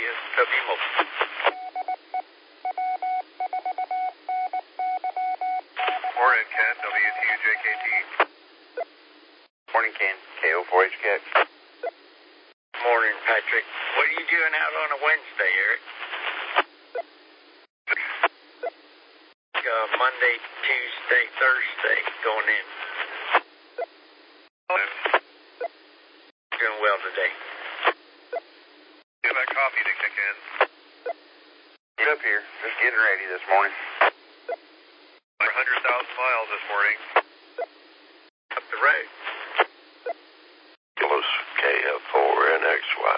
KFW Mobile. Morning, Ken, WTUJKT. Morning, Ken, KO4HKX. Morning, Patrick. What are you doing out on a Wednesday, Eric? Monday, Tuesday, Thursday going in. Doing well today. Get that coffee to kick in. Get up here. Just getting ready this morning. 100,000 miles this morning. Up the road. Close KF4NXY.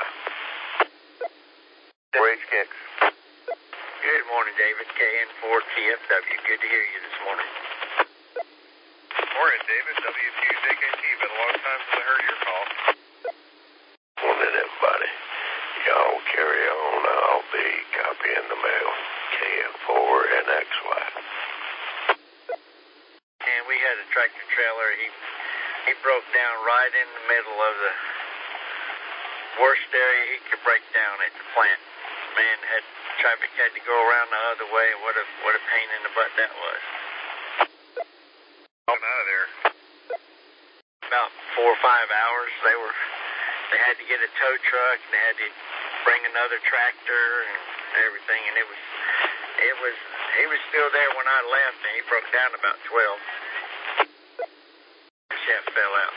4HKX. Good morning, David. KN4TFW. Good to hear you this morning. Morning, David, WTUJKT. Been a long time since I heard your call. Morning, everybody. Y'all carry on. I'll be copying the mail. KF4NXY. And we had a tractor trailer. He broke down right in the middle of the worst area he could break down at the plant. Man, traffic had to go around the other way. What a pain in the butt that was. I'm out of there. About 4 or 5 hours. They had to get a tow truck, and they had to bring another tractor and everything, and he was still there when I left, and he broke down about 12. The shaft fell out.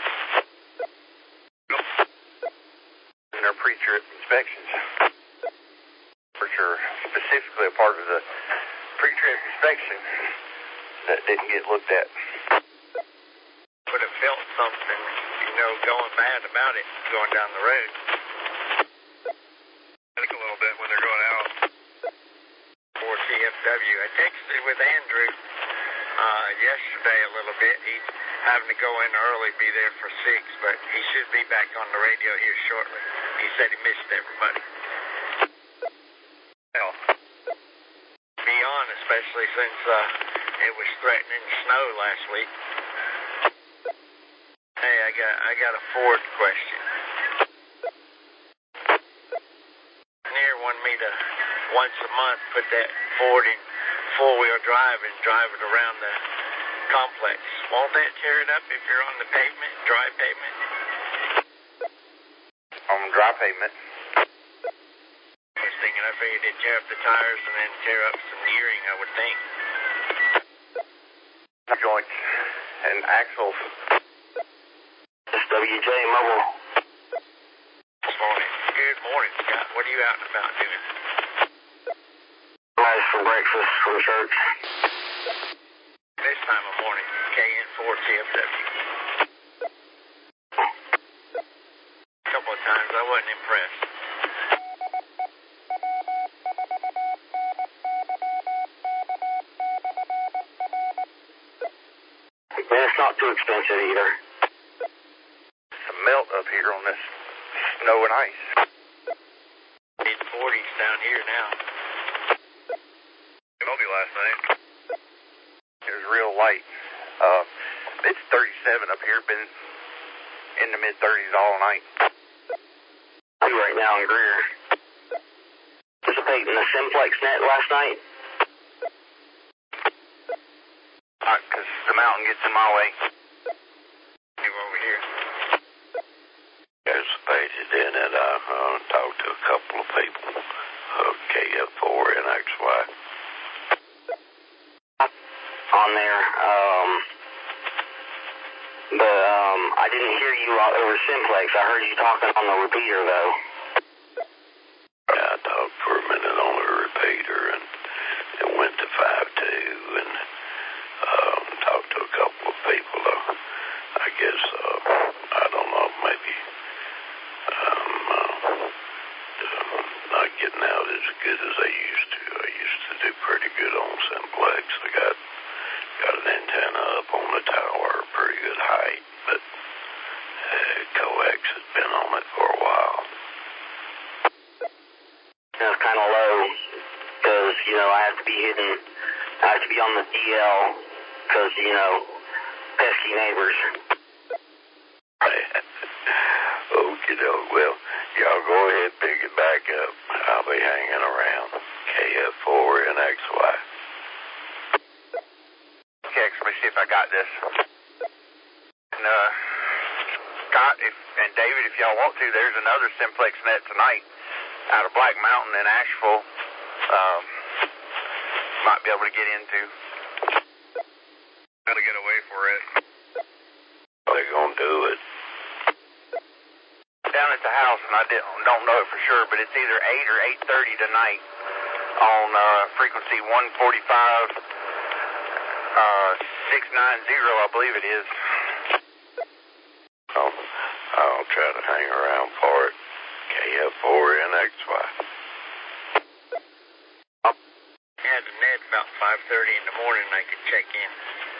In our pre-trip inspections, which are specifically a part of the pre-trip inspection that didn't get looked at. Would have felt something, going bad about it going down the road. I think a little bit when they're going out. For TFW. I texted with Andrew yesterday a little bit. He's having to go in early, be there for 6, but he should be back on the radio here shortly. He said he missed everybody. Hell. Beyond, especially since it was threatening snow last week. Hey, I got a Ford question. Near wanted me to once a month put that Ford in four-wheel drive and drive it around the complex. Won't that tear it up if you're on the pavement, dry pavement? On dry pavement. I was thinking I figured it'd tear up the tires and then tear up some gearing, I would think. Joints and axles. SWJ Mobile. Good morning, Scott. What are you out and about doing? Rise for breakfast from church. This time of morning, KN4TFW. A couple of times I wasn't impressed. And it's not too expensive either. Some melt up here on this snow and ice. Mid-40s down here now. Snowy last night. It was real light. It's 37 up here. Been in the mid-30s all night. Right now in Greer. Participating in the Simplex net last night. Because the mountain gets in my way. You over here. Participated in it. I talked to a couple of people. KF4NXY. On there. I didn't hear you over Simplex. I heard you talking on the repeater, though. Yeah, I talked for a minute on the repeater, and it went to 5-2, and talked to a couple of people. I guess, I don't know, maybe not getting out as good as I used to. I used to do pretty good on Simplex. I got an antenna up on the tower, pretty good height, but coax has been on it for a while. It's kind of low because, I have to be on the DL because, pesky neighbors. Okay, well, y'all go ahead and pick it back up. around. KF4NXY. Okay, let me see if I got this. And, Scott and David, if y'all want to, there's another Simplex net tonight out of Black Mountain in Asheville. Might be able to get into. Gotta get away for it. They're gonna do it. Down at the house, and I don't know it for sure, but it's either 8 or 8:30 tonight on frequency 145 690, I believe it is. I'll try to hang around for it. KF4NXY. I had a net about 5:30 in the morning, and I could check in.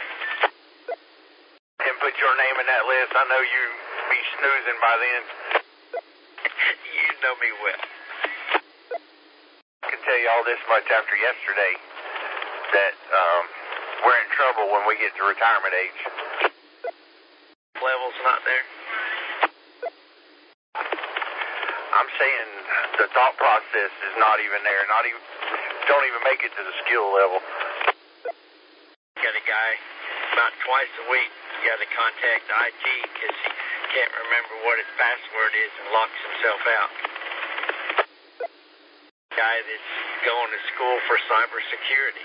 And put your name in that list. I know you be snoozing by then. You know me well. I can tell you all this much after yesterday, that we're in trouble when we get to retirement age. Level's not there. I'm saying the thought process is not even there. Don't even make it to the skill level. Got a guy about twice a week. You got to contact IT because he can't remember what his password is and locks himself out. Guy that's going to school for cybersecurity.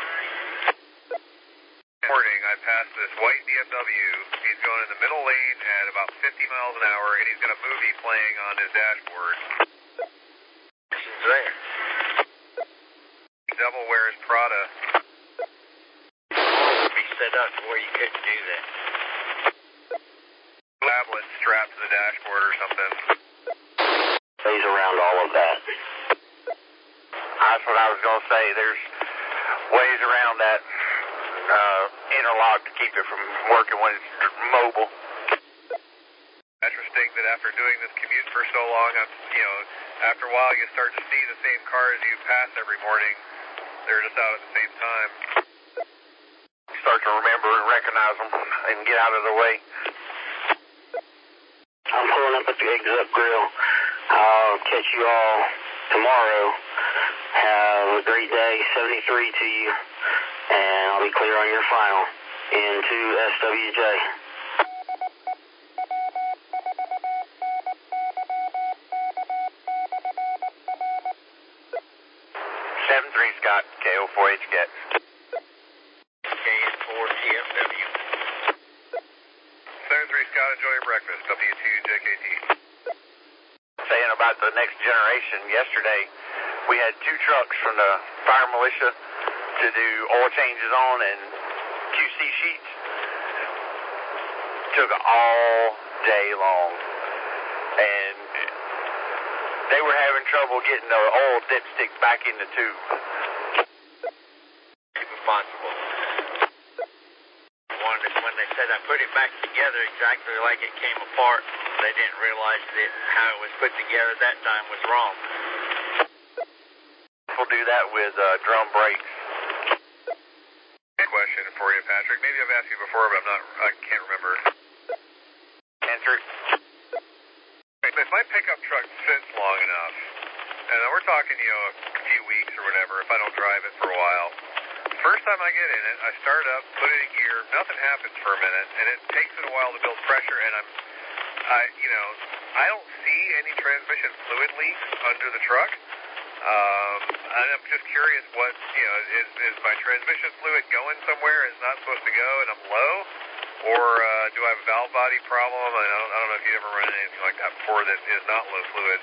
Morning, I passed this white BMW. He's going in the middle lane at about 50 miles an hour, and he's got a movie playing on his dashboard. He's there. He double wears Prada. All would be set up to where you couldn't do that. Tablet strapped to the dashboard or something. Plays around all of that. That's what I was going to say. There's ways around that interlock to keep it from working when it's mobile. Interesting that after doing this commute for so long, after a while you start to see the same cars you pass every morning. They're just out at the same time. Start to remember and recognize them and get out of the way. I'm pulling up at the Eggs Up Grill. I'll catch you all tomorrow. Have a great day. 73 to you. And I'll be clear on your final. Into SWJ. 7-3 Scott, KO4H get. KN4TFW. 7-3 Scott, enjoy your breakfast. W2JKT. Saying about the next generation, yesterday we had 2 trucks from the fire militia to do oil changes on and QC sheets. Took all day long. And they were having trouble getting the oil dipstick back in the tube. Impossible. When they said I put it back together exactly like it came apart, they didn't realize that how it was put together that time was wrong. We'll do that with drum brakes. Question for you, Patrick. Maybe I've asked you before, but I can't remember. Answer. If my pickup truck sits long enough, and we're talking, a few weeks or whatever, if I don't drive it for a while, first time I get in it, I start up, put it in gear, nothing happens for a minute, and it takes it a while to build pressure, and I don't see any transmission fluid leaks under the truck. I'm just curious what, is my transmission fluid going somewhere and it's not supposed to go and I'm low? Or do I have a valve body problem? I don't know if you've ever run into anything like that before that is not low fluid.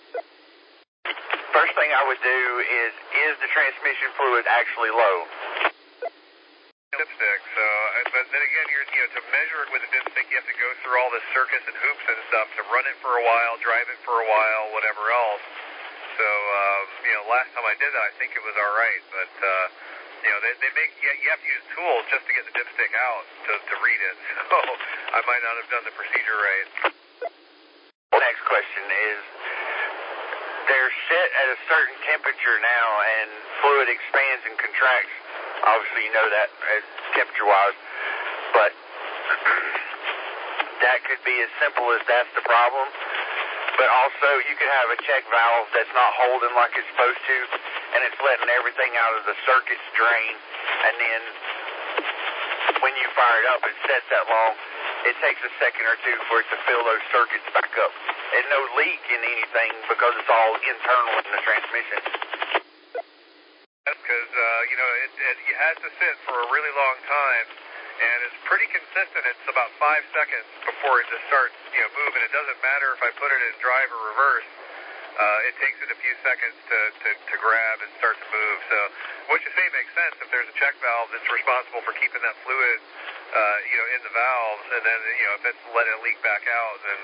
First thing I would do is the transmission fluid actually low? Dipstick, but then again, to measure it with a dipstick, you have to go through all the circuits and hoops and stuff to run it for a while, drive it for a while, whatever else. So, last time I did that, I think it was all right, but, they make, you have to use tools just to get the dipstick out to read it, so I might not have done the procedure right. Next question is, they're set at a certain temperature now, and fluid expands and contracts. Obviously, you know that temperature-wise, but that could be as simple as that's the problem. But also, you could have a check valve that's not holding like it's supposed to, and it's letting everything out of the circuits drain, and then when you fire it up and set that long, it takes a second or two for it to fill those circuits back up. And no leak in anything because it's all internal in the transmission. That's because, it has to sit for a really long time, and it's pretty consistent. It's about 5 seconds before it just starts, moving. It doesn't matter if I put it in drive or reverse. It takes it a few seconds to grab and start to move. So what you say makes sense. If there's a check valve that's responsible for keeping that fluid, in the valves, and then, if it's letting it leak back out, then...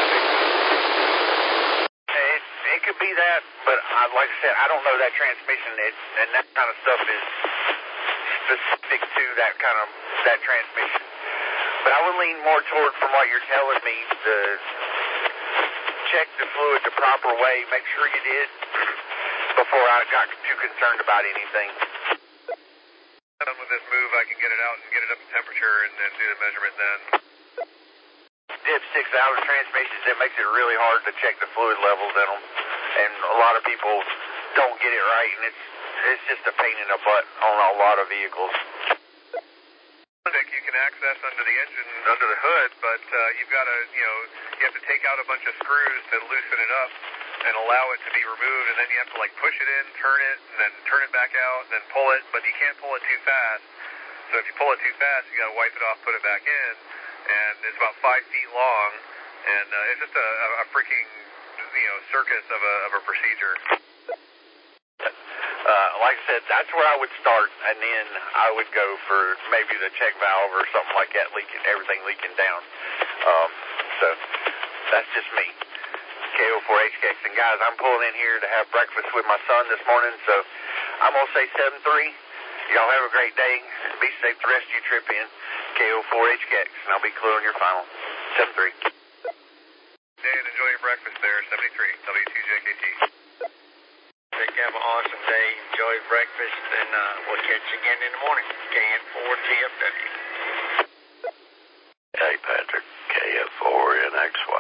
It could be that, but like I said, I don't know that transmission, and that kind of stuff is specific to that transmission. But I would lean more toward, from what you're telling me, to check the fluid the proper way, make sure you did, before I got too concerned about anything. Done with this move, I can get it out and get it up to temperature and then do the measurement then. Dipsticks out of transmissions, it makes it really hard to check the fluid levels in them. And a lot of people don't get it right, and it's just a pain in the butt on a lot of vehicles. You can access under the engine, under the hood, but you've got to, you have to take out a bunch of screws to loosen it up and allow it to be removed, and then you have to push it in, turn it, and then turn it back out, and then pull it, but you can't pull it too fast. So if you pull it too fast, you got to wipe it off, put it back in, and it's about 5 feet long, and it's just a freaking, circus of a procedure. Like I said, that's where I would start, and then I would go for maybe the check valve or something like that, everything leaking down. So that's just me. KO4HKX. And guys, I'm pulling in here to have breakfast with my son this morning, so I'm going to say 7-3. Y'all have a great day. Be safe the rest of your trip in. KO4HKX, and I'll be clear on your final. 7-3. Dan, enjoy your breakfast there. 73, W2JKT. Have an awesome day. Enjoy breakfast, and we'll catch you again in the morning. KN4TFW. Hey, Patrick. KF4NXY.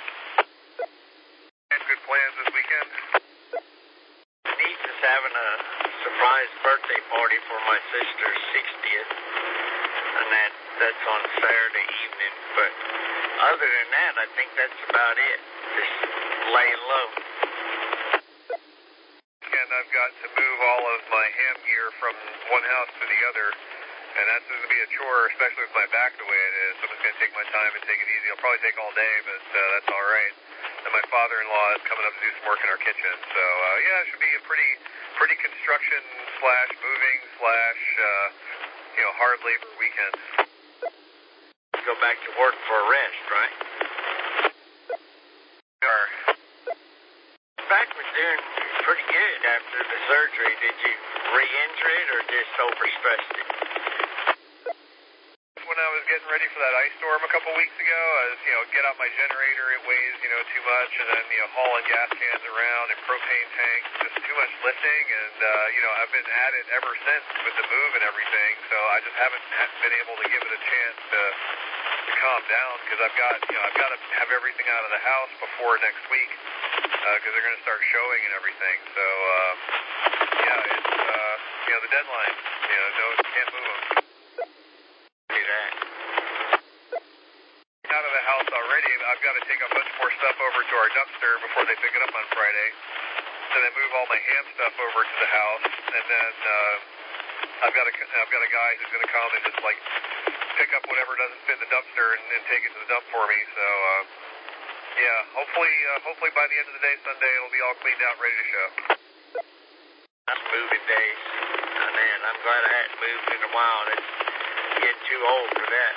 And good plans this weekend? My niece is having a surprise birthday party for my sister's 60th, and that's on Saturday evening. But other than that, I think that's about it. Just laying low. And I've got to move all of my ham gear from one house to the other, and that's going to be a chore, especially with my back the way it is. So I'm just going to take my time and take it easy. I'll probably take all day, but that's all right. And my father-in-law is coming up to do some work in our kitchen. So, it should be a pretty construction / moving / hard labor weekend. Go back to work for a rest, right? Back was doing pretty good after the surgery. Did you re-injure it or just overstressed it? When I was getting ready for that ice storm a couple weeks ago, I was, get out my generator, it weighs, too much, and then, hauling gas cans around and propane tanks, just too much lifting, and, I've been at it ever since with the move and everything, so I just haven't been able to give it a chance to calm down, because I've got to have everything out of the house before next week, because they're going to start showing and everything, so, it's, the deadline, can't move them. Out of the house already. I've got to take a bunch more stuff over to our dumpster before they pick it up on Friday. And then move all my ham stuff over to the house. And then I've got a guy who's going to come and just pick up whatever doesn't fit in the dumpster and take it to the dump for me. So hopefully by the end of the day Sunday it'll be all cleaned out, ready to show. That's moving days. Oh, man, I'm glad I hadn't moved in a while. It's getting too old for that.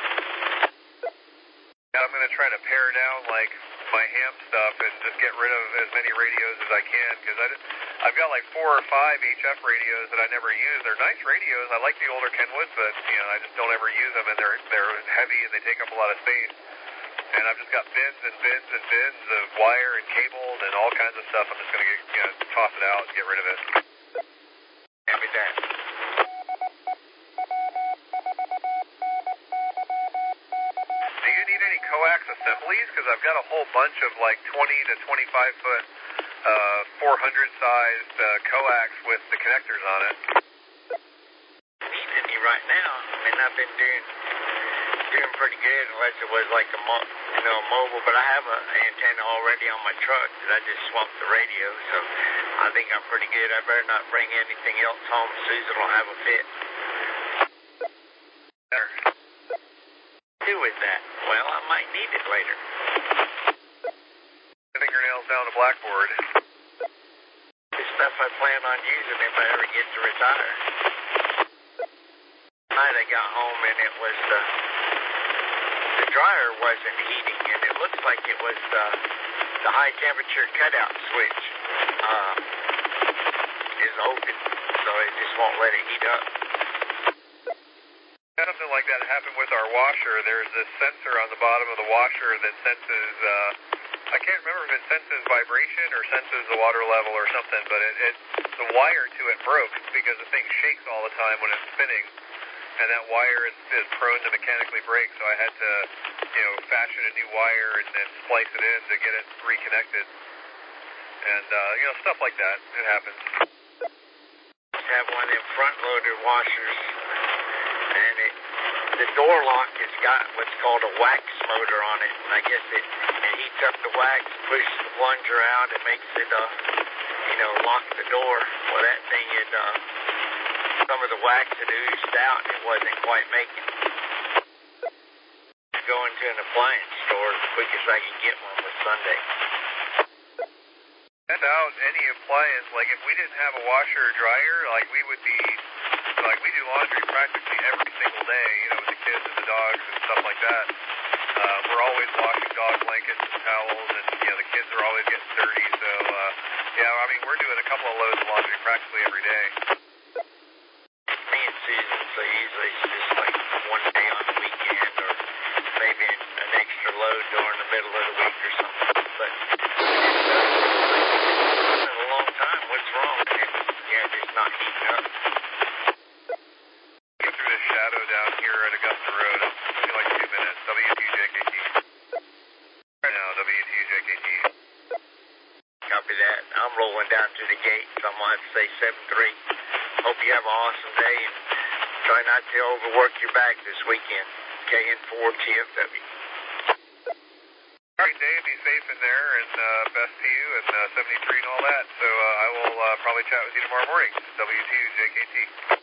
I'm going to try to pare down my ham stuff and just get rid of as many radios as I can, because I've got 4 or 5 HF radios that I never use. They're nice radios. I like the older Kenwoods, but I just don't ever use them, and they're heavy and they take up a lot of space. And I've just got bins and bins and bins of wire and cables and all kinds of stuff. I'm just going to toss it out and get rid of it. Copy that. Do you need any coax assemblies? because I've got a whole bunch of like 20 to 25 foot 400 sized coax with the connectors on it. Need any right now. I mean, I've been doing pretty good unless it was like a mobile, but I have an antenna already on my truck that I just swapped the radio, so I think I'm pretty good. I better not bring anything else home. Susan will have a fit. Do with that? Well, I might need it later. Fingernails down the blackboard. The stuff I plan on using if I ever get to retire. Tonight I got home and it was the dryer wasn't heating, and it looks like it was the high temperature cutout switch is open, so it just won't let it heat up. Something like that happened with our washer. There's this sensor on the bottom of the washer that senses, I can't remember if it senses vibration or senses the water level or something, but the wire to it broke because the thing shakes all the time when it's spinning, and that wire is prone to mechanically break, so I had to, fashion a new wire and then splice it in to get it reconnected. And, stuff like that. It happens. I have one of them front-loader washers, and the door lock has got what's called a wax motor on it, and I guess it heats up the wax, pushes the plunger out, and makes it, lock the door. Well, that thing is, some of the wax had oozed out, and it wasn't quite making it. Go into an appliance store as quick as I can get one was Sunday. Without any appliance, like if we didn't have a washer or dryer, like we would be, like we do laundry practically every single day, with the kids and the dogs and stuff like that. We're always washing dog blankets and towels, and, the kids are always getting dirty, so, we're doing a couple of loads of laundry practically every day. Me and Susan, so usually it's just like one day on the weekend, or maybe an extra load during the middle of the week or something, but it's been a long time. What's wrong? Just not heating up. Get through this shadow down here at Augusta Road. It'll be like 2 minutes. W2JKT. Right now, W2JKT. Copy that. I'm rolling down to the gate, so I'm going to have to say 7-3. Hope you have an awesome day, and try not to overwork your back this weekend. KN4 TFW. Great day, be safe in there, and best to you, and 73 and all that. So I will probably chat with you tomorrow morning. W2JKT.